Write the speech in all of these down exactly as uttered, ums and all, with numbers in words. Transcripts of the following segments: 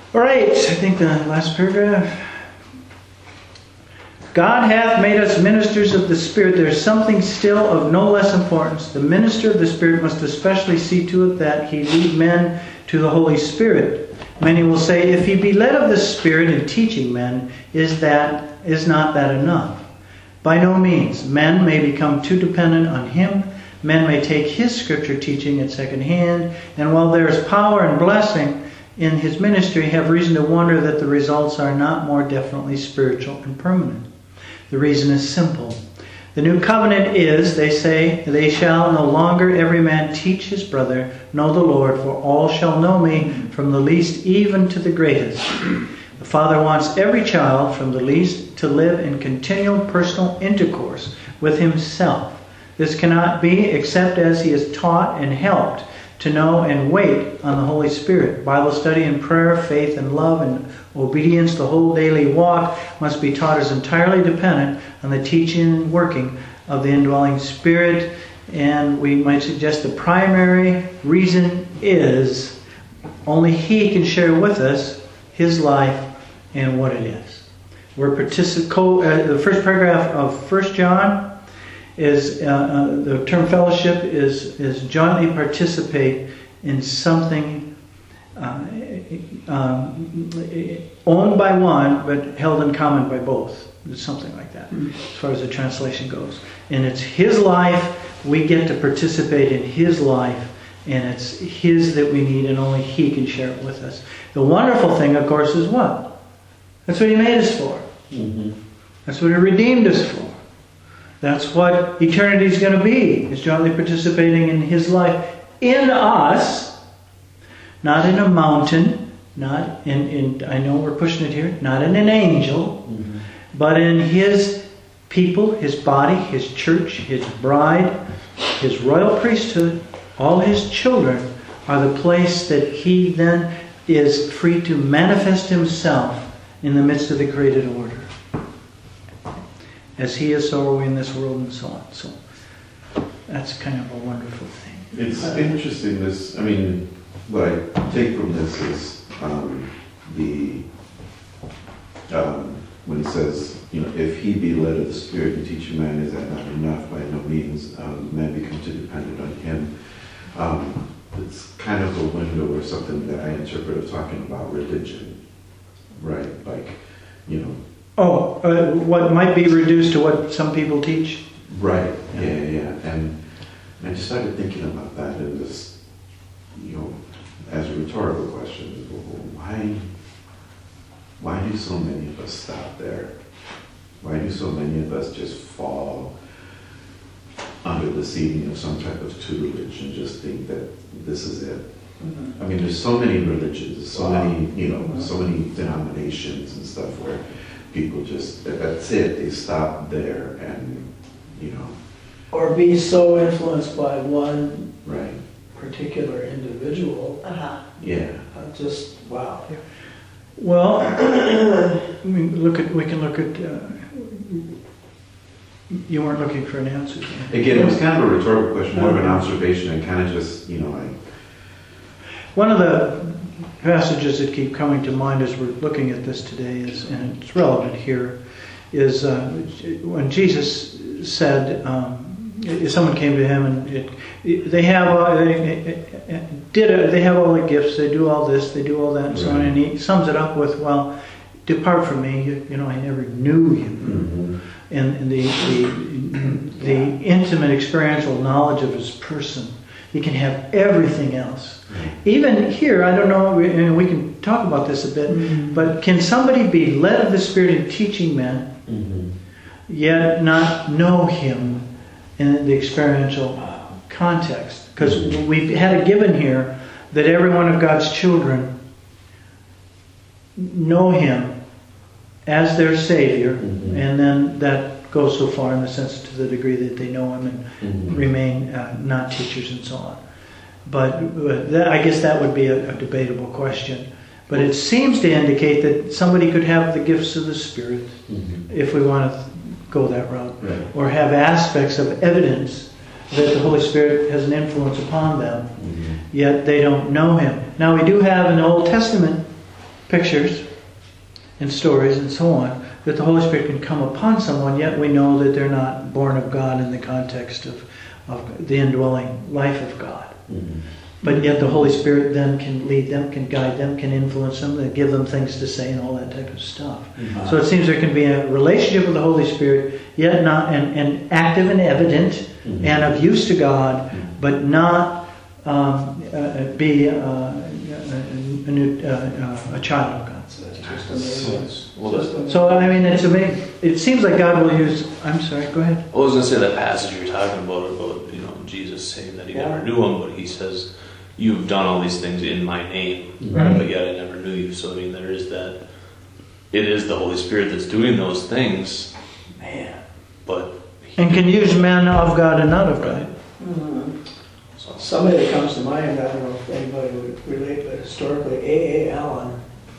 All right, I think the last paragraph. God hath made us ministers of the Spirit. There is something still of no less importance. The minister of the Spirit must especially see to it that he lead men to the Holy Spirit. Many will say, if he be led of the Spirit in teaching men, is that is not that enough? By no means. Men may become too dependent on him. Men may take his scripture teaching at second hand, and while there is power and blessing in his ministry, have reason to wonder that the results are not more definitely spiritual and permanent. The reason is simple. The new covenant is, they say, they shall no longer every man teach his brother, know the Lord, for all shall know me, from the least even to the greatest. The Father wants every child, from the least, to live in continual personal intercourse with himself. This cannot be except as he is taught and helped to know and wait on the Holy Spirit. Bible study and prayer, faith and love and obedience, the whole daily walk must be taught as entirely dependent on the teaching and working of the indwelling Spirit. And we might suggest the primary reason is only He can share with us His life and what it is. We're particip- co- uh, the first paragraph of First John is, uh, uh, the term fellowship is, is jointly participate in something uh, um, owned by one but held in common by both. It's something like that as far as the translation goes. And it's His life, we get to participate in His life, and it's His that we need, and only He can share it with us. The wonderful thing, of course, is what? That's what He made us for. Mm-hmm. That's what He redeemed us for. That's what eternity is going to be, is jointly participating in His life in us, not in a mountain, not in, in I know we're pushing it here, not in an angel, mm-hmm. but in His people, His body, His church, His bride, His royal priesthood. All His children are the place that He then is free to manifest Himself in the midst of the created order. As He is, so are we in this world, and so on. So that's kind of a wonderful thing. It's uh, interesting. This, I mean, what I take from this is um, the um, when it says, you know, if he be led of the Spirit and teach a man, is that not enough? By no means. Um, man become too dependent on him. Um, it's kind of a window or something that I interpret of talking about religion, right? Like, you know. Oh, uh, what might be reduced to what some people teach? Right, yeah, yeah, yeah. And I just started thinking about that and just, you know, as a rhetorical question, why, why do so many of us stop there? Why do so many of us just fall under the seeding of some type of tutelage and just think that this is it? Mm-hmm. I mean, there's so many religions, so wow. many, you know, mm-hmm. so many denominations and stuff where people just, that's it, they stop there and, you know. Or be so influenced by one right. particular individual. Uh-huh. Yeah. Uh, just, wow. Yeah. Well, I mean, look at, we can look at, uh, you weren't looking for an answer. Again, it was kind of a rhetorical question, more of an observation, and kind of just, you know, like. One of the passages that keep coming to mind as we're looking at this today is, and it's relevant here, is uh, when Jesus said, um, someone came to him and it, it, they have uh, they, did a, they have all the gifts, they do all this, they do all that, and so on, and he sums it up with, well, depart from me, you, you know, I never knew you. Mm-hmm. And, and the, the the intimate experiential knowledge of his person. He can have everything else. Mm-hmm. Even here, I don't know, we, and we can talk about this a bit, mm-hmm. but can somebody be led of the Spirit in teaching men, mm-hmm. yet not know Him in the experiential context? Because mm-hmm. we've had a given here that every one of God's children know Him as their Savior, mm-hmm. and then that goes so far in the sense to the degree that they know Him and mm-hmm. remain uh, not teachers and so on. But uh, that, I guess that would be a, a debatable question. But it seems to indicate that somebody could have the gifts of the Spirit, mm-hmm. if we want to go that route, right. or have aspects of evidence that the Holy Spirit has an influence upon them, mm-hmm. yet they don't know Him. Now we do have in the Old Testament pictures and stories and so on, that the Holy Spirit can come upon someone, yet we know that they're not born of God in the context of, of the indwelling life of God. Mhm. But yet the Holy Spirit then can lead them, can guide them, can influence them, and give them things to say and all that type of stuff. Mhm. So it seems there can be a relationship with the Holy Spirit, yet not, and, and active and evident, Mhm. and of use to God, Mhm. but not um, uh, be uh, a, a, new, uh, uh, a child of God. So that's just amazing. Well, that's- So I mean, it's amazing. It seems like God will use. I'm sorry. Go ahead. I was going to say that passage you're talking about, about you know Jesus saying that he Yeah. never knew him, but he says, "You've done all these things in my name, Right. but yet I never knew you." So I mean, there is that. It is the Holy Spirit that's doing those things, Man. but he, And can use men of God and not of God. Mhm. so, Somebody that comes to mind, I don't know if anybody would relate, but historically, A A Allen,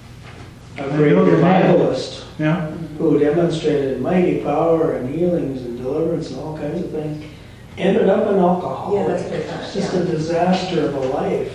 a I great know the name. revivalist Yeah. who demonstrated mighty power and healings and deliverance and all kinds of things, ended up an alcoholic. Yeah, that's what I thought, It's just yeah. a disaster of a life.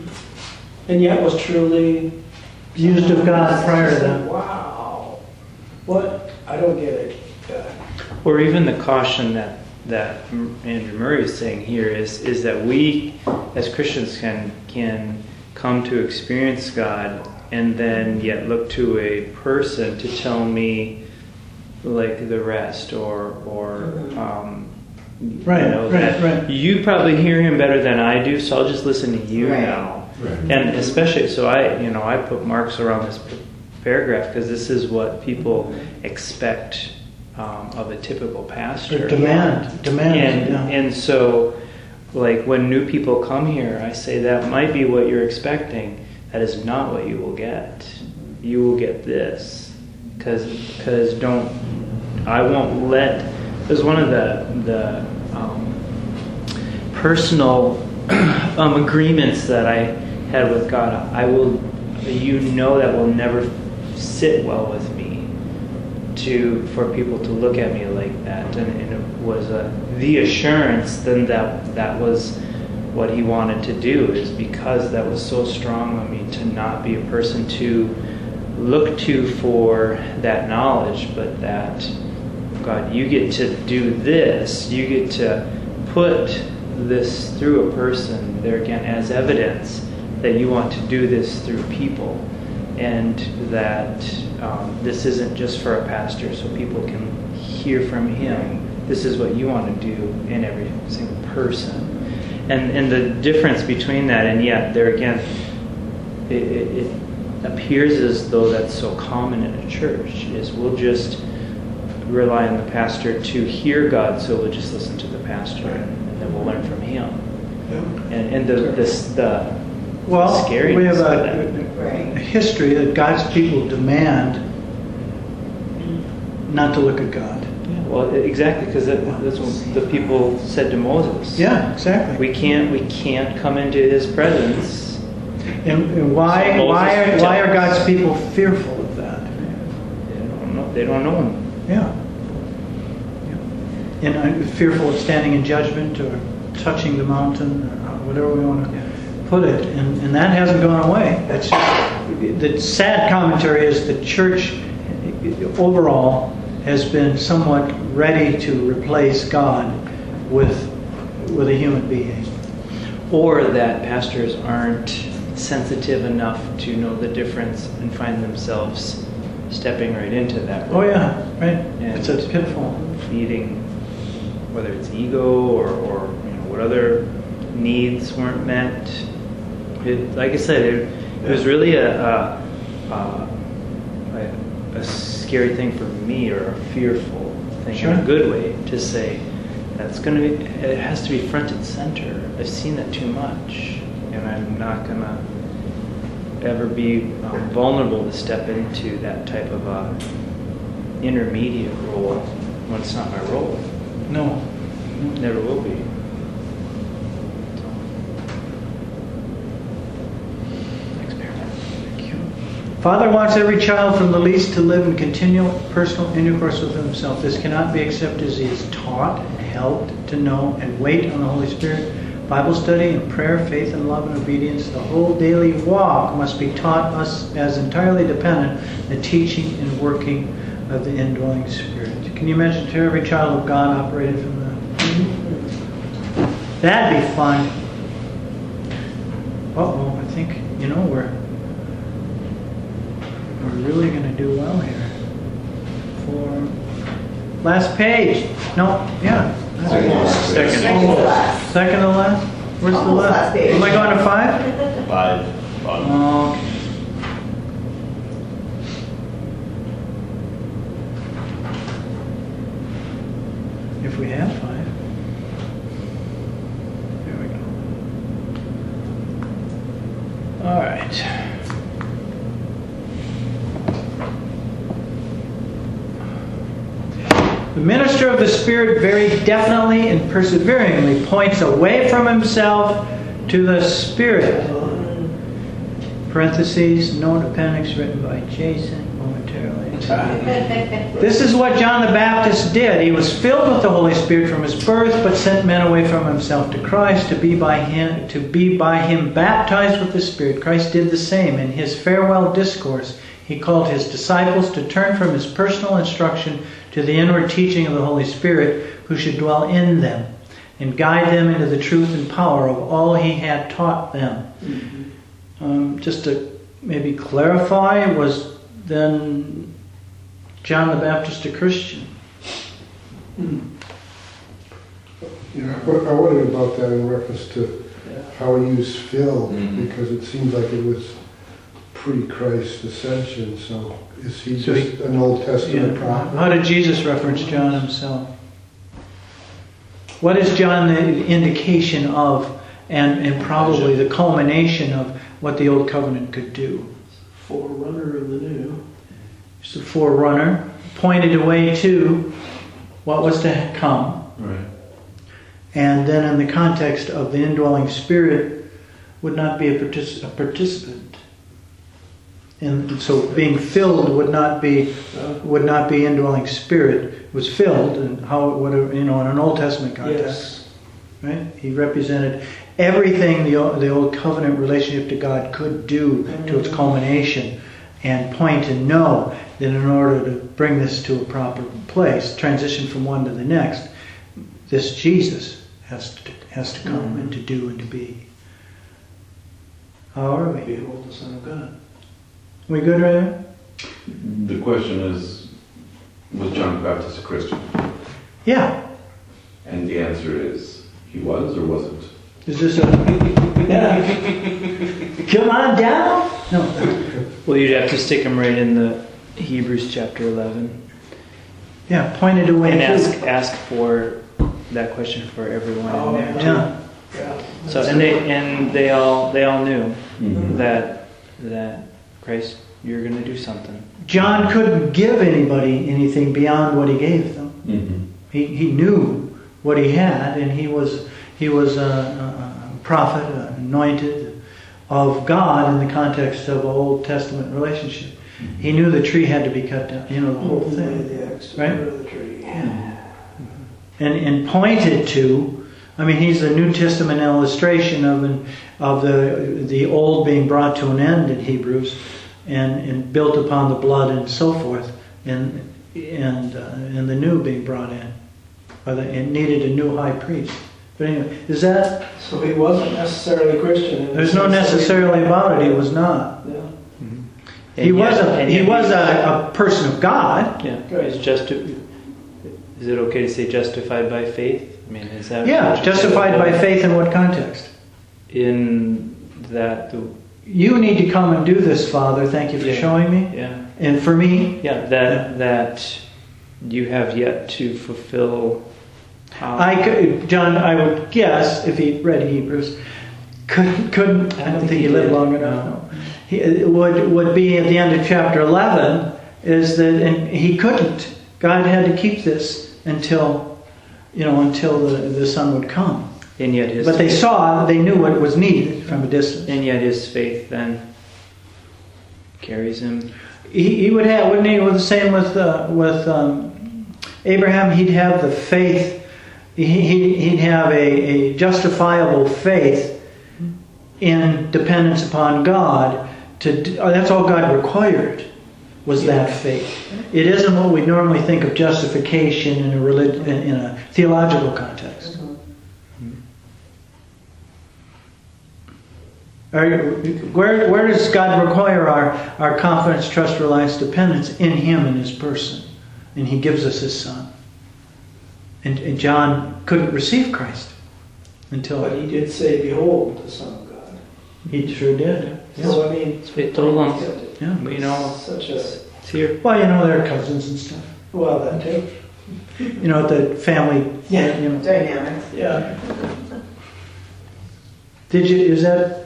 And yet was truly Used of God prior to that. Wow. What? I don't get it. Uh, Or even the caution that that Andrew Murray is saying here is is that we as Christians can can come to experience God and then yet look to a person to tell me like the rest, or or um, Right, you know, right, that right. you probably hear him better than I do, so I'll just listen to you Right. now. Right. And especially, so I, you know, I put marks around this p- paragraph because this is what people expect um, of a typical pastor. Or demand. Demand. And yeah. and so, like when new people come here, I say that might be what you're expecting. That is not what you will get. You will get this, because because don't I won't let. There's one of the the um, personal um, agreements that I had with God. I will, you know, that will never sit well with me to for people to look at me like that, and, and it was a, the assurance then that that was what he wanted to do, is because that was so strong on me to not be a person to look to for that knowledge, but that God, you get to do this, you get to put this through a person there again as evidence that you want to do this through people, and that um, this isn't just for a pastor so people can hear from him. This is what you want to do in every single person. And and the difference between that, and yet there again, it, it, it appears as though that's so common in a church, is we'll just rely on the pastor to hear God, so we'll just listen to the pastor and then we'll learn from him. Yeah. And and the this the Well, scariness we have of a, that. Right. a history that God's people demand not to look at God. Yeah, well, exactly, because that, that's what the people said to Moses. Yeah, exactly. We can't we can't come into His presence. And, and why So Moses why are, tells why are us. God's people fearful of that? They don't know. They don't know Him. Yeah. Yeah. And uh, fearful of standing in judgment or touching the mountain, or whatever we want to put it, and, and that hasn't gone away. That's just, the sad commentary is the church overall has been somewhat ready to replace God with with a human being. Or that pastors aren't sensitive enough to know the difference and find themselves stepping right into that. Oh yeah, right. And It's a pitfall. feeding, whether it's ego or, or you know, what other needs weren't met. It, like I said, it, it was really a, a, a, a scary thing for me, or a fearful thing Sure. in a good way, to say that's going to be, it has to be front and center. I've seen that too much, and I'm not going to ever be um, vulnerable to step into that type of a intermediate role when it's not my role. No. Never will be. Thanks, Mayor. Thank you. Father wants every child from the least to live in continual personal intercourse with himself. This cannot be accepted as he is taught and helped to know and wait on the Holy Spirit, Bible study and prayer, faith and love and obedience, the whole daily walk must be taught us as entirely dependent on the teaching and working of the indwelling Spirit. Can you imagine to every child of God operated from that? That'd be fun. Uh-oh, I think, you know, we're we're really going to do well here. For last page. No, yeah. Almost. Second. Second to last. Second to last? Where's the Almost last? last page. Am I going to five? Five. Bottom. Oh, okay. If we have five. There we go. All right. The minister of the Spirit very definitely and perseveringly points away from himself to the Spirit. Parentheses, note appendix written by Jason momentarily. This is what John the Baptist did. He was filled with the Holy Spirit from his birth, but sent men away from himself to Christ to be by him to be by him baptized with the Spirit. Christ did the same. In his farewell discourse, he called his disciples to turn from his personal instruction to the inward teaching of the Holy Spirit, who should dwell in them and guide them into the truth and power of all he had taught them. Mm-hmm. Um, just to maybe clarify, was then John the Baptist a Christian? Hmm. Yeah, I I wondered about that in reference to Yeah. how he used filled, Mhm. because it seems like it was pre-Christ's ascension, so is he So just an Old Testament Yeah. prophet? How did Jesus reference John himself? What is John the indication of, and, and probably the culmination of what the Old Covenant could do? Forerunner of the new. He's the forerunner, pointed away to what was to come. Right. And then in the context of the indwelling Spirit, would not be a, partic- a participant. And so being filled would not be would not be indwelling Spirit. It was filled, and how it would have, you know, in an Old Testament context. Yes. Right? He represented everything the the Old Covenant relationship to God could do to its culmination, and point and know that in order to bring this to a proper place, transition from one to the next, this Jesus has to has to come Mm-hmm. and to do and to be. How are we? Behold the Son of God. We good right now? The question is, was John the Baptist a Christian? Yeah. And the answer is, he was or wasn't? Is this a come on down? No. Well, you'd have to stick them right in the Hebrews chapter eleven Yeah, pointed away and to. ask ask for that question for everyone Oh, in there too. Yeah. Yeah. So and they and they all they all knew Mhm. that that Christ, you're going to do something. John couldn't give anybody anything beyond what he gave them. Mhm. He he knew what he had, and he was he was a, a prophet, anointed of God in the context of an Old Testament relationship. He knew the tree had to be cut down. You know, the whole thing. The X Right? of the tree. and, and pointed to, I mean, he's a New Testament illustration of an, of the the old being brought to an end in Hebrews, and, and built upon the blood and so forth, and and uh, and the new being brought in. By the, it needed a new high priest. But anyway, is that? So he wasn't necessarily Christian. in the There's no sense that he- necessarily about it. He was not. Yeah. And He yet- was a and he yet was a, a person of God. Yeah. Right. Is just is it okay to say justified by faith? I mean, is that Yeah, justified by faith in what context? in that the You need to come and do this, Father. Thank you for Yeah. showing me. yeah And for me, yeah that that you have yet to fulfill. How, I could, John, I would guess, if he read Hebrews, couldn't, couldn't I don't think he lived did, long enough. no. No. He it would would be at the end of chapter eleven is that, and he couldn't. God had to keep this until, you know, until the, the Son would come. and yet his But they saw, they knew what was needed from a distance. and yet his faith then carries him. He, he would have, wouldn't he? It was the same with uh, with um, Abraham. He'd have the faith He, he- he'd have a, a justifiable faith in dependence upon God. To do- oh, that's all God required, was that faith. It isn't what we normally think of justification in a relig- in a theological context. Are you- Where, where does God require our, our confidence, trust, reliance, dependence? In Him and His person. And He gives us His Son. And, and John couldn't receive Christ until But he did say, "Behold, the Son of God." he sure did. So I mean, It told us. Yeah. You know, such a it's here. Well, you know, they're cousins and stuff. well that too. You know, the family. Yeah. You know. Dynamics. Yeah. Did you? Is that?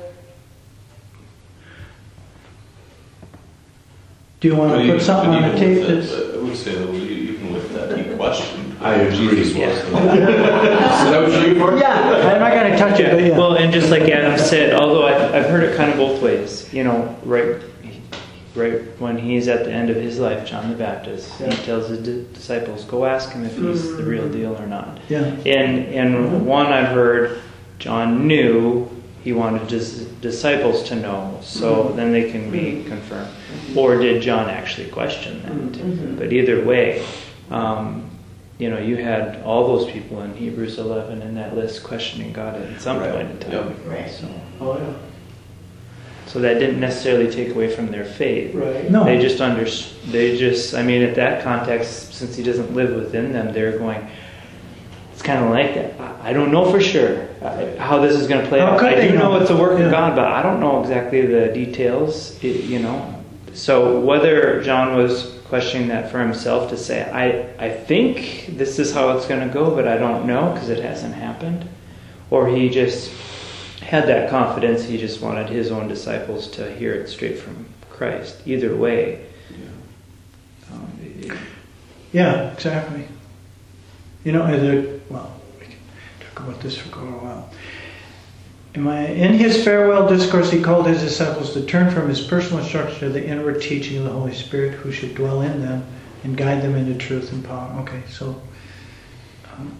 Do you want Well, to you- put something but on the even tape? with That's, that, I would say that we- even with that, he questioned. I agree. Jesus was. Yeah. Is that what you're for? yeah, I'm not going to touch it, but yeah. Well, and just like Adam said, although I've, I've heard it kind of both ways. You know, right, right when he's at the end of his life, John the Baptist, Yeah. he tells his di- disciples, "Go ask him if he's the real deal or not." yeah. And and one I've heard, John knew he wanted his disciples to know, so then they can be confirmed. Or did John actually question that? But either way, um, you know, you had all those people in Hebrews eleven in that list questioning God at some Right. point in time. Yep. Right. So, Oh yeah. so that didn't necessarily take away from their faith. Right. No. They just under, they just, I mean, at that context, since he doesn't live within them, they're going, it's kind of like that. I, I don't know for sure uh, how this is going to play How out. could I they do know know? it's a work Yeah. of God, but I don't know exactly the details, it, you know. So whether John was questioning that for himself to say, I, I think this is how it's going to go, but I don't know because it hasn't happened, or he just had that confidence, he just wanted his own disciples to hear it straight from Christ. Either way. Um, it- Yeah, exactly. You know, as a, well, we can talk about this for quite a while. In, my, in his farewell discourse, he called his disciples to turn from his personal instruction to the inward teaching of the Holy Spirit, who should dwell in them and guide them into truth and power. Okay, so um,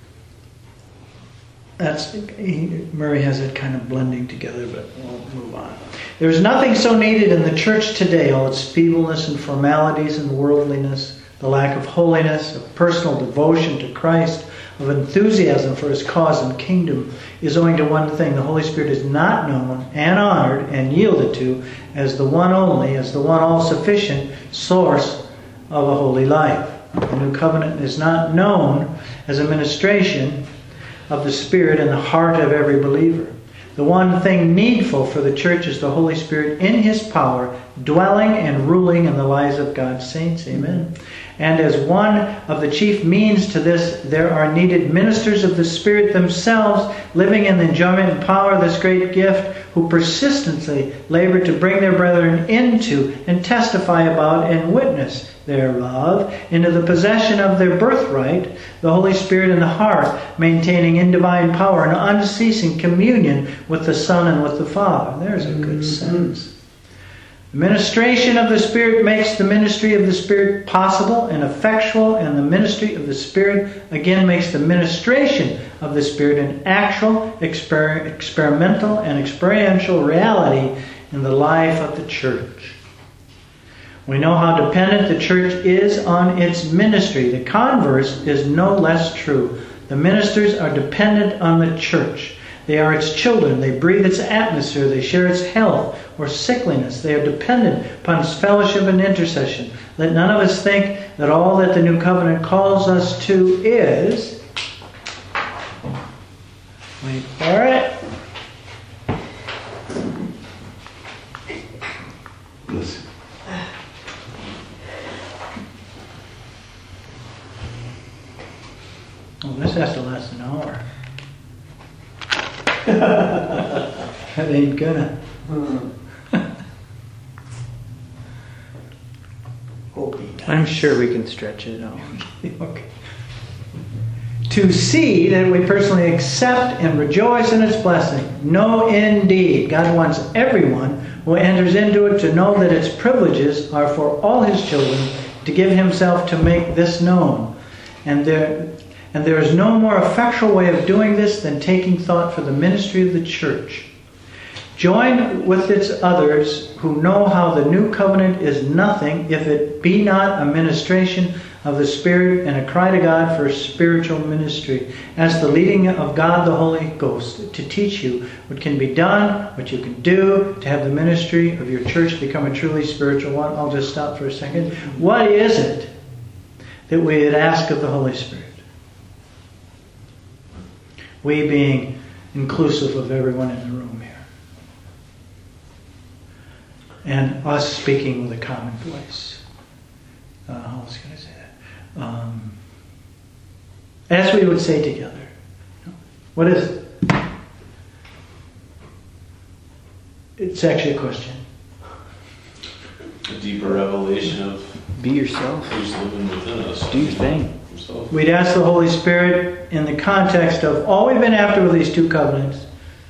that's he, Murray has it kind of blending together, but we'll move on. There's nothing so needed in the church today, all its feebleness and formalities and worldliness, the lack of holiness, of personal devotion to Christ, of enthusiasm for His cause and kingdom, is owing to one thing. The Holy Spirit is not known and honored and yielded to as the one only, as the one all-sufficient source of a holy life. The New Covenant is not known as a ministration of the Spirit in the heart of every believer. The one thing needful for the church is the Holy Spirit in His power, dwelling and ruling in the lives of God's saints. Amen. And as one of the chief means to this, there are needed ministers of the Spirit themselves, living in the enjoyment and power of this great gift, who persistently labor to bring their brethren into and testify about and witness thereof, into the possession of their birthright, the Holy Spirit in the heart, maintaining in divine power an unceasing communion with the Son and with the Father. There's a good sentence. The ministration of the Spirit makes the ministry of the Spirit possible and effectual, and the ministry of the Spirit again makes the ministration of the Spirit an actual, exper- experimental, and experiential reality in the life of the church. We know how dependent the church is on its ministry. The converse is no less true. The ministers are dependent on the church. They are its children. They breathe its atmosphere. They share its health or sickliness. They are dependent upon its fellowship and intercession. Let none of us think that all that the New Covenant calls us to is... Wait for it. Listen. Oh, this has to last an hour. That ain't gonna. I'm sure we can stretch it out. Okay. To see that we personally accept and rejoice in its blessing. No, indeed. God wants everyone who enters into it to know that its privileges are for all His children, to give Himself to make this known. And there, And there is no more effectual way of doing this than taking thought for the ministry of the church. Join with its others who know how the new covenant is nothing if it be not a ministration of the Spirit and a cry to God for spiritual ministry, as the leading of God the Holy Ghost to teach you what can be done, what you can do to have the ministry of your church become a truly spiritual one. I'll just stop for a second. What is it that we would ask of the Holy Spirit? We being inclusive of everyone in the room here. And us speaking with a common voice. Uh, how else can I say that? Um, as we would say together. What is it? It's actually a question. A deeper revelation of Be yourself. who's living within us. Do your thing. Himself. We'd ask the Holy Spirit in the context of all we've been after with these two covenants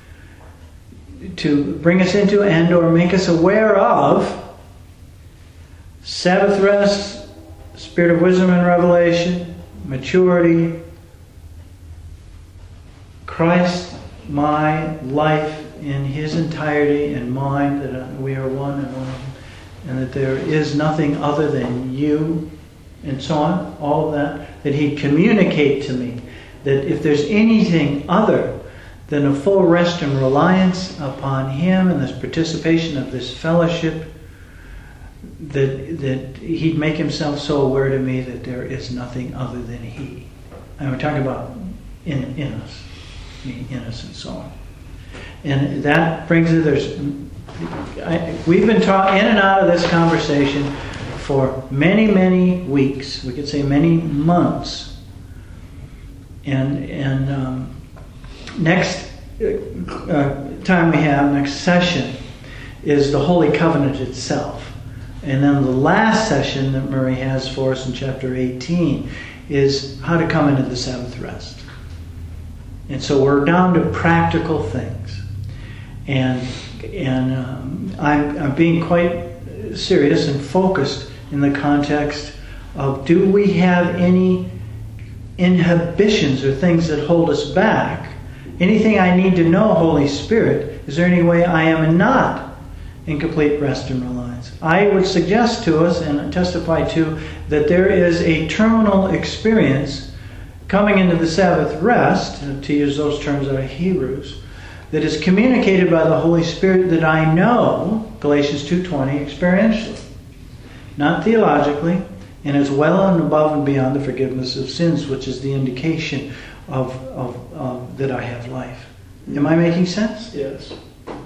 to bring us into and or make us aware of Sabbath rest, spirit of wisdom and revelation, maturity, Christ, my life in His entirety and mine, that we are one and one, and that there is nothing other than you, and so on, all of that, that He'd communicate to me that if there's anything other than a full rest and reliance upon Him and this participation of this fellowship, that that He'd make Himself so aware to me that there is nothing other than He. And we're talking about in in us, me in us, and so on. And that brings it. There's I, we've been taught in and out of this conversation for many many weeks. We could say many months. And and um, next uh, time we have next session is the Holy Covenant itself. And then the last session that Murray has for us in chapter eighteen is how to come into the Sabbath rest. And so we're down to practical things. And and um, I'm, I'm being quite serious and focused in the context of, do we have any inhibitions or things that hold us back? Anything I need to know, Holy Spirit? Is there any way I am not in complete rest and reliance? I would suggest to us and testify to that there is a terminal experience coming into the Sabbath rest, to use those terms out of Hebrews, that is communicated by the Holy Spirit that I know, Galatians two twenty, experientially, not theologically, and is well and above and beyond the forgiveness of sins, which is the indication of, of, of that I have life. Am I making sense? Yes.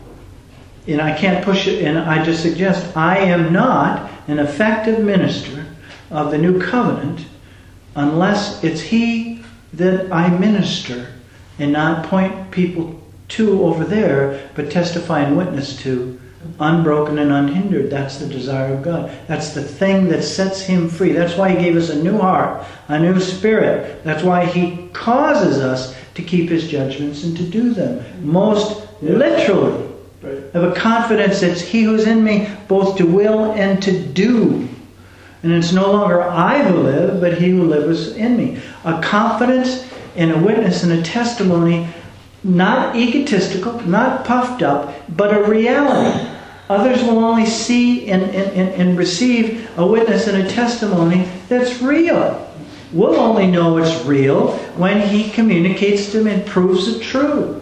And I can't push it, and I just suggest I am not an effective minister of the new covenant unless it's He that I minister and not point people to over there, but testify and witness to, unbroken and unhindered. That's the desire of God. That's the thing that sets Him free. That's why He gave us a new heart, a new spirit. That's why He causes us to keep His judgments and to do them. Most literally. Right. Have a confidence that it's He who's in me, both to will and to do. And it's no longer I who live, but He who lives in me. A confidence and a witness and a testimony, not egotistical, not puffed up, but a reality. Others will only see and, and, and receive a witness and a testimony that's real. We'll only know it's real when He communicates to them and proves it true.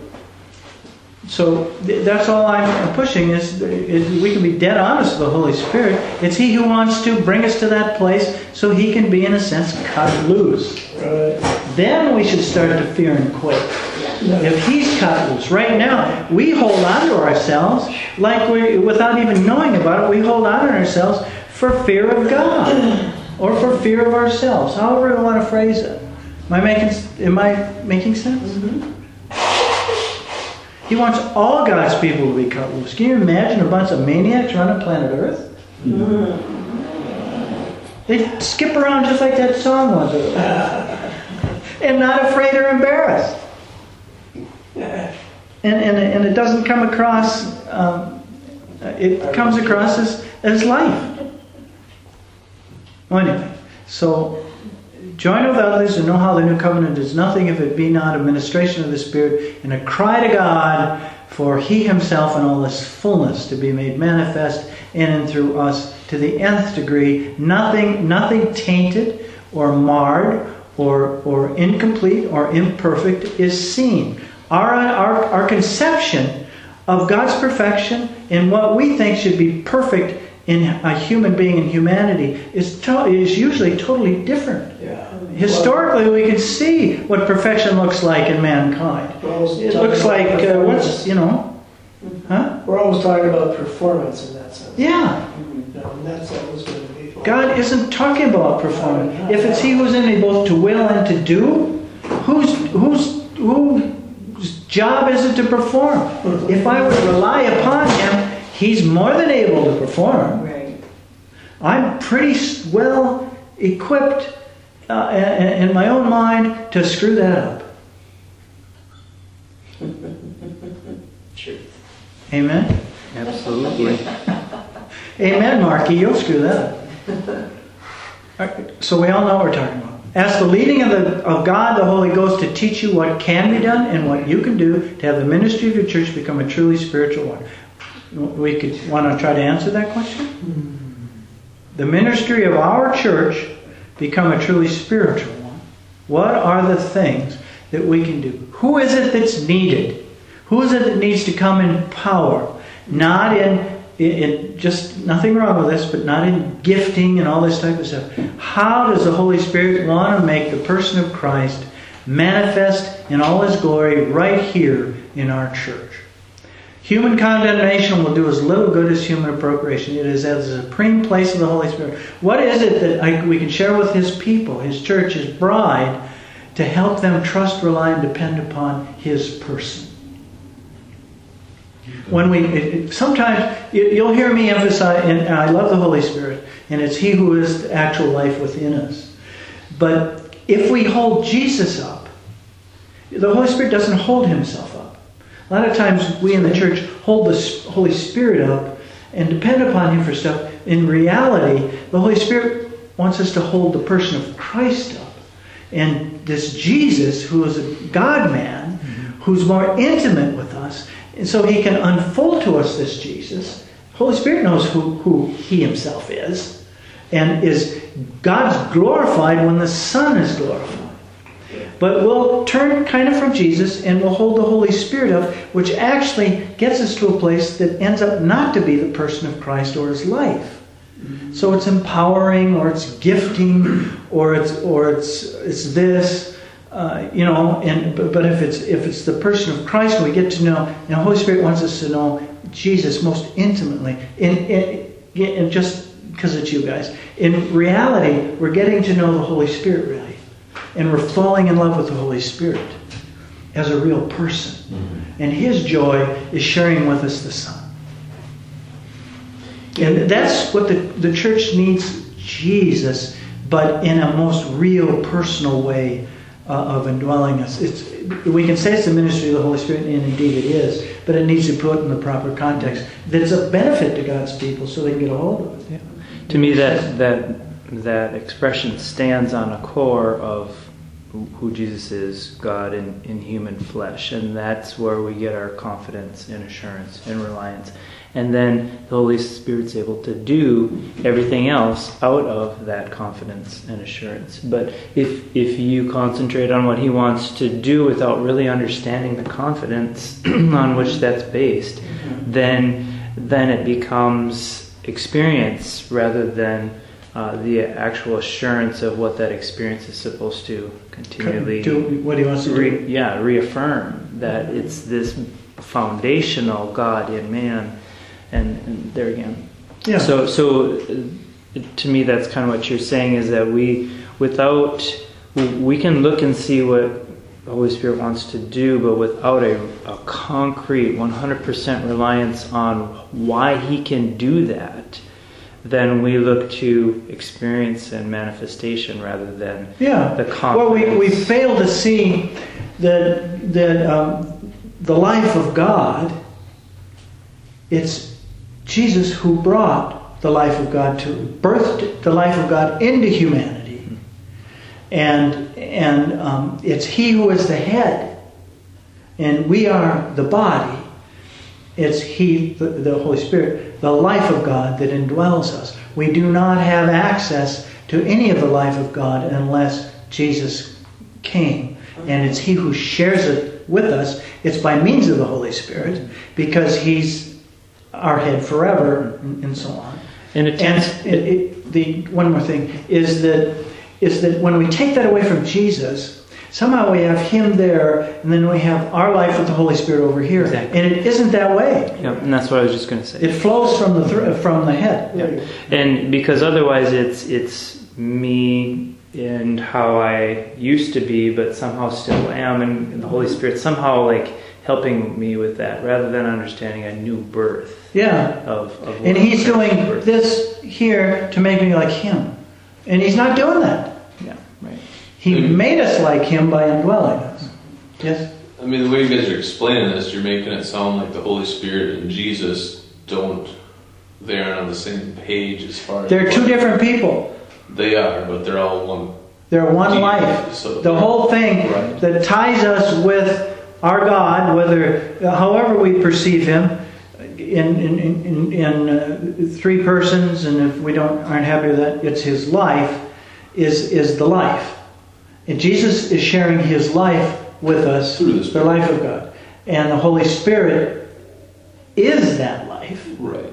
So th- that's all I'm pushing is, is we can be dead honest with the Holy Spirit. It's He who wants to bring us to that place so He can be, in a sense, cut loose. Right. Then we should start to fear and quake. If He's cut loose. Right now, we hold on to ourselves like we, without even knowing about it, we hold on to ourselves for fear of God or for fear of ourselves. However we want to phrase it. Am I making, am I making sense? Mm-hmm. He wants all God's people to be cut loose. Can you imagine a bunch of maniacs running planet Earth? Mm-hmm. They skip around just like that song was. And not afraid or embarrassed. And, and, and it doesn't come across, um, it comes across as, as life. Well, anyway, so join with others and know how the new covenant is nothing if it be not a ministration of the Spirit and a cry to God for He Himself and all His fullness to be made manifest in and through us to the nth degree. Nothing, nothing tainted or marred or, or incomplete or imperfect is seen. Our, our, our conception of God's perfection and what we think should be perfect in a human being and humanity is, to, is usually totally different. Yeah. Historically, we can see what perfection looks like in mankind. It looks like, uh, what's, you know, huh? We're always talking about performance in that sense. Yeah. No, and that's always going to be. God isn't talking about performance. If it's He who's in me both to will and to do, whose whose whose job is it to perform? If I would rely upon Him, He's more than able to perform. Right. I'm pretty well equipped uh, in my own mind to screw that up. Truth. Amen? Absolutely. Amen, Marky. You'll screw that up. All right, so we all know what we're talking about. Ask the leading of, the, of God, the Holy Ghost, to teach you what can be done and what you can do to have the ministry of your church become a truly spiritual one. We could want to try to answer that question? The ministry of our church become a truly spiritual one. What are the things that we can do? Who is it that's needed? Who is it that needs to come in power? Not in, in, in just, nothing wrong with this, but not in gifting and all this type of stuff. How does the Holy Spirit want to make the person of Christ manifest in all His glory right here in our church? Human condemnation will do as little good as human appropriation. It is as the supreme place of the Holy Spirit. What is it that I, we can share with His people, His church, His bride, to help them trust, rely, and depend upon His person? When we it, it, sometimes you, you'll hear me emphasize, and I love the Holy Spirit, and it's He who is the actual life within us. But if we hold Jesus up, the Holy Spirit doesn't hold Himself up. A lot of times we in the church hold the Holy Spirit up and depend upon Him for stuff. In reality, the Holy Spirit wants us to hold the person of Christ up. And this Jesus, who is a God-man, mm-hmm. who's more intimate with us, and so He can unfold to us this Jesus. The Holy Spirit knows who, who He Himself is, and is God's glorified when the Son is glorified. But we'll turn kind of from Jesus and we'll hold the Holy Spirit up, which actually gets us to a place that ends up not to be the person of Christ or His life. Mm-hmm. So it's empowering, or it's gifting, or it's or it's it's this, uh, you know. And but, but if it's if it's the person of Christ, we get to know. And the Holy Spirit wants us to know Jesus most intimately. In in, in just because it's you guys. In reality, we're getting to know the Holy Spirit really. And we're falling in love with the Holy Spirit as a real person. Mm-hmm. And His joy is sharing with us the Son. And that's what the, the church needs, Jesus, but in a most real, personal way uh, of indwelling us. It's, we can say it's the ministry of the Holy Spirit, and indeed it is, but it needs to be put in the proper context. That it's a benefit to God's people so they can get a hold of it. Yeah. To me, that that that expression stands on a core of who Jesus is, God in, in human flesh. And that's where we get our confidence and assurance and reliance. And then the Holy Spirit's able to do everything else out of that confidence and assurance. But if if you concentrate on what He wants to do without really understanding the confidence on which that's based, then then it becomes experience rather than Uh, the actual assurance of what that experience is supposed to continually do what He wants to re, do. Yeah, reaffirm that it's this foundational God in man, and, and there again. Yeah. So, so uh, to me, that's kind of what you're saying is that we, without, we can look and see what the Holy Spirit wants to do, but without a, a concrete one hundred percent reliance on why He can do that, then we look to experience and manifestation rather than yeah. the confidence. Well, we, we fail to see that, that um, the life of God, it's Jesus who brought the life of God to, birthed the life of God into humanity. And, and um, it's He who is the head. And we are the body. It's He, the, the Holy Spirit, the life of God that indwells us. We do not have access to any of the life of God unless Jesus came. And it's He who shares it with us. It's by means of the Holy Spirit, because He's our head forever, and, and so on. And it And tends, it, it, the one more thing is that is that when we take that away from Jesus, somehow we have Him there, and then we have our life with the Holy Spirit over here. Exactly. And it isn't that way. yeah, and that's what I was just going to say. It flows from the thr from the head. Yeah. And because otherwise it's it's me and how I used to be, but somehow still am, and, and the Holy Spirit somehow like helping me with that, rather than understanding a new birth Yeah. of, of And what He's the doing birth- this here to make me like Him. And He's not doing that. Yeah, right. He Mhm. made us like Him by indwelling us. Yes? I mean, the way you guys are explaining this, you're making it sound like the Holy Spirit and Jesus don't, they aren't on the same page as far as... They're two different people. They are, but they're all one. They're one Jesus, life. so- The whole thing Right. that ties us with our God, whether, however we perceive Him, in in in, in uh, three persons, and if we don't aren't happy with that, it's His life, is is the life, and Jesus is sharing His life with us, Through the the Spirit. life of God, and the Holy Spirit is that life. Right.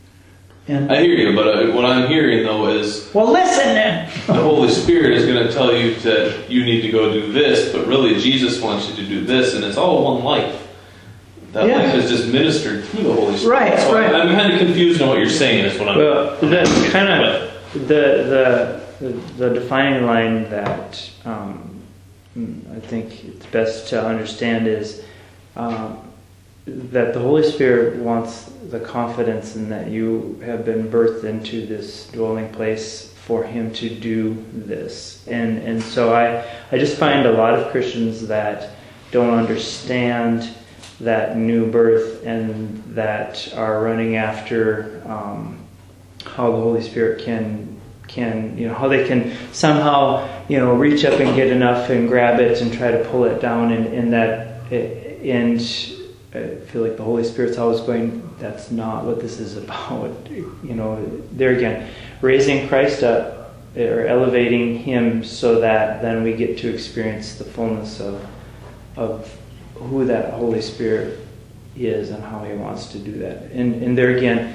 And I hear you, but uh, what I'm hearing, though, is well, listen then. the Holy Spirit is going to tell you that you need to go do this, but really Jesus wants you to do this, and it's all one life. That Yeah. life is just ministered through the Holy Spirit. Right, so right. I'm kind of confused on what you're saying, is what I'm... Well, that's kind of the, the the defining line that um, I think it's best to understand is um, that the Holy Spirit wants the confidence in that you have been birthed into this dwelling place for Him to do this. And and so I, I just find a lot of Christians that don't understand that new birth and that are running after um, how the Holy Spirit can can you know how they can somehow you know reach up and get enough and grab it and try to pull it down, and, and that and I feel like the Holy Spirit's always going, that's not what this is about. You know, there again, raising Christ up or elevating Him so that then we get to experience the fullness of of who that Holy Spirit is and how He wants to do that. And and there again,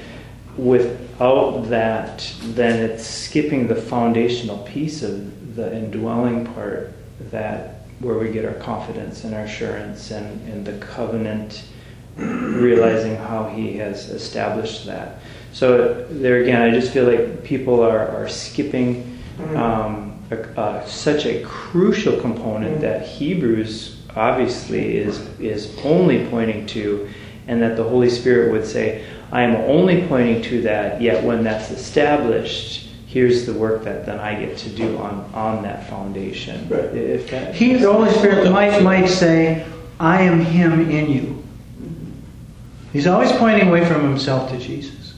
without that, then it's skipping the foundational piece of the indwelling part, that where we get our confidence and our assurance and, and the covenant, realizing how He has established that. So there again, I just feel like people are, are skipping um, a, uh, such a crucial component that Hebrews obviously is is only pointing to, and that the Holy Spirit would say, I am only pointing to that, yet when that's established, here's the work that then I get to do on, on that foundation. Right. If that, He, the Holy Spirit, might might say, I am Him in you. He's always pointing away from Himself to Jesus.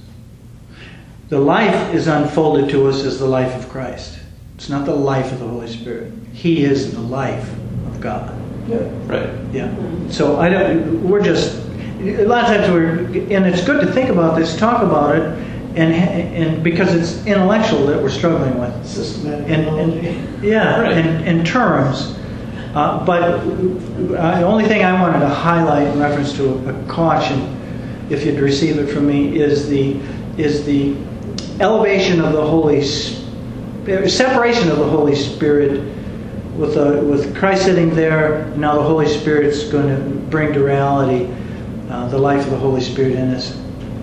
The life is unfolded to us as the life of Christ. It's not the life of the Holy Spirit. He is the life of God. Yeah. Right. Yeah. So I don't. We're just a lot of times we're, and it's good to think about this, talk about it, and and because it's intellectual that we're struggling with. Systematic And, theology. and yeah, Right. in, in terms. Uh, but uh, the only thing I wanted to highlight in reference to a, a caution, if you'd receive it from me, is the is the elevation of the Holy Spirit, separation of the Holy Spirit. With uh, with Christ sitting there, now the Holy Spirit's going to bring to reality uh, the life of the Holy Spirit in us.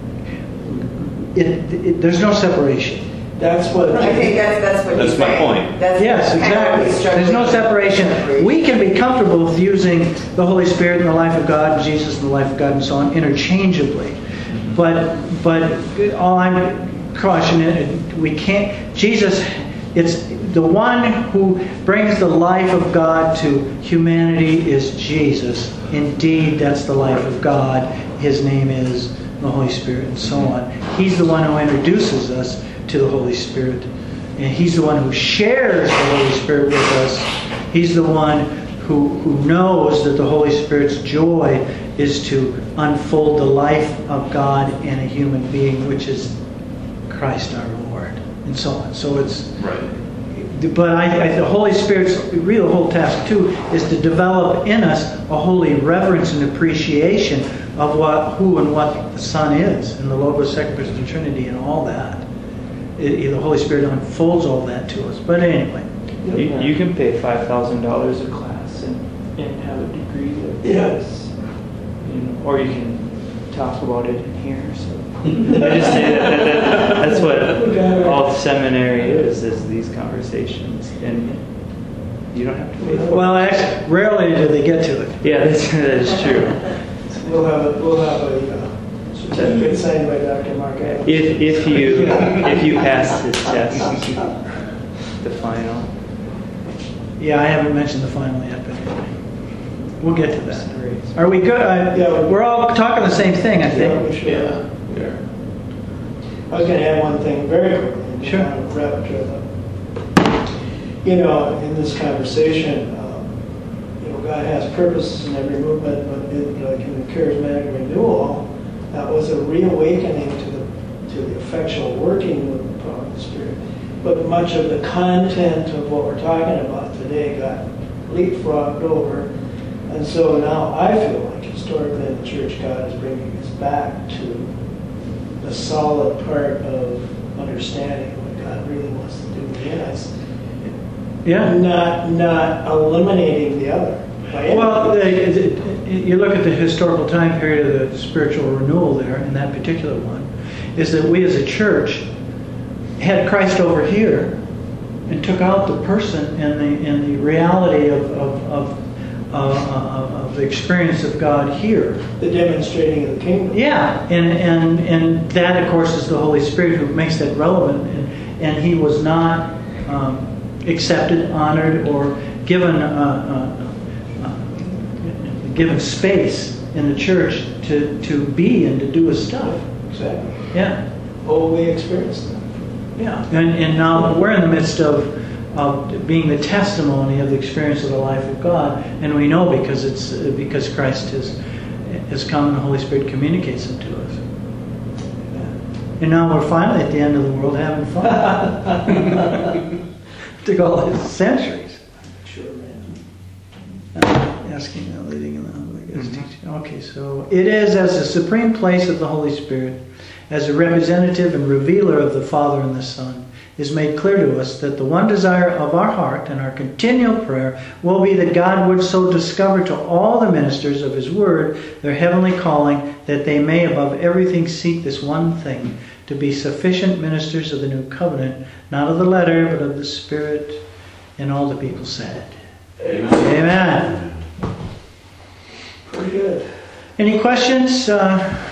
It, it, there's no separation. That's what. I think that's that's what That's he's my saying. point. That's Yes, kind of what he's exactly. There's no struggling separation. with. We can be comfortable with using the Holy Spirit and the life of God, and Jesus and the life of God, and so on, interchangeably. But but all I'm cautioning, we can't. Jesus, it's the one who brings the life of God to humanity is Jesus. Indeed, that's the life of God. His name is the Holy Spirit, and so on. He's the one who introduces us to the Holy Spirit. And He's the one who shares the Holy Spirit with us. He's the one who, who knows that the Holy Spirit's joy is to unfold the life of God in a human being, which is Christ our Lord, and so on. So it's... Right. But I, I, the Holy Spirit's real whole task too is to develop in us a holy reverence and appreciation of what, who, and what the Son is, and the Logos, Second Person of the Trinity, and all that. It, it, the Holy Spirit unfolds all that to us. But anyway, You, you can pay five thousand dollars a class and, and have a degree like Yeah. this, you know, or you can talk about it in here. So I just say that, that, that that's what all seminary is: is these conversations, and you don't have to pay for it. well, actually, rarely do they get to it. Yeah, that's, that is true. We'll have a, we'll have a uh, certificate signed by Doctor Mark Adams. If if you if you pass this test, the final. Yeah, I haven't mentioned the final yet, but anyway, we'll get to that. Great. Are we good? Uh, Yeah. we're all talking the same thing, I Yeah, think. we should. Yeah. Yeah. I was going to add one thing very quickly. and Sure. kind of wrap it up. You know, in this conversation, um, you know, God has purposes in every movement, but in, like in the charismatic renewal, that was a reawakening to the to the effectual working of the power of the Spirit. But much of the content of what we're talking about today got leapfrogged over, and so now I feel like historically in the church, God is bringing us back to the solid part of understanding what God really wants to do in us. Yeah. Not not eliminating the other. by any Well, means. the- the- you look at the historical time period of the spiritual renewal there, in that particular one, is that we as a church had Christ over here and took out the person and the and the reality of of of, uh, uh, of the experience of God here. The demonstrating of the kingdom. Yeah, and and and that of course is the Holy Spirit who makes that relevant, and, and He was not um, accepted, honored, or given uh, uh, uh, given space in the church to to be and to do His stuff. Exactly. Yeah. Oh, we experienced that. Yeah, and, and now we're in the midst of, of being the testimony of the experience of the life of God, and we know because it's because Christ has has come and the Holy Spirit communicates them to us. And now we're finally at the end of the world having fun. Took all these centuries. Sure, man. Uh, asking and leading and I guess teaching. Okay, so it is as the supreme place of the Holy Spirit, as a representative and revealer of the Father and the Son, is made clear to us that the one desire of our heart and our continual prayer will be that God would so discover to all the ministers of His Word their heavenly calling, that they may above everything seek this one thing, to be sufficient ministers of the new covenant, not of the letter, but of the Spirit. And all the people said, Amen. Amen. Pretty good. Any questions? Uh,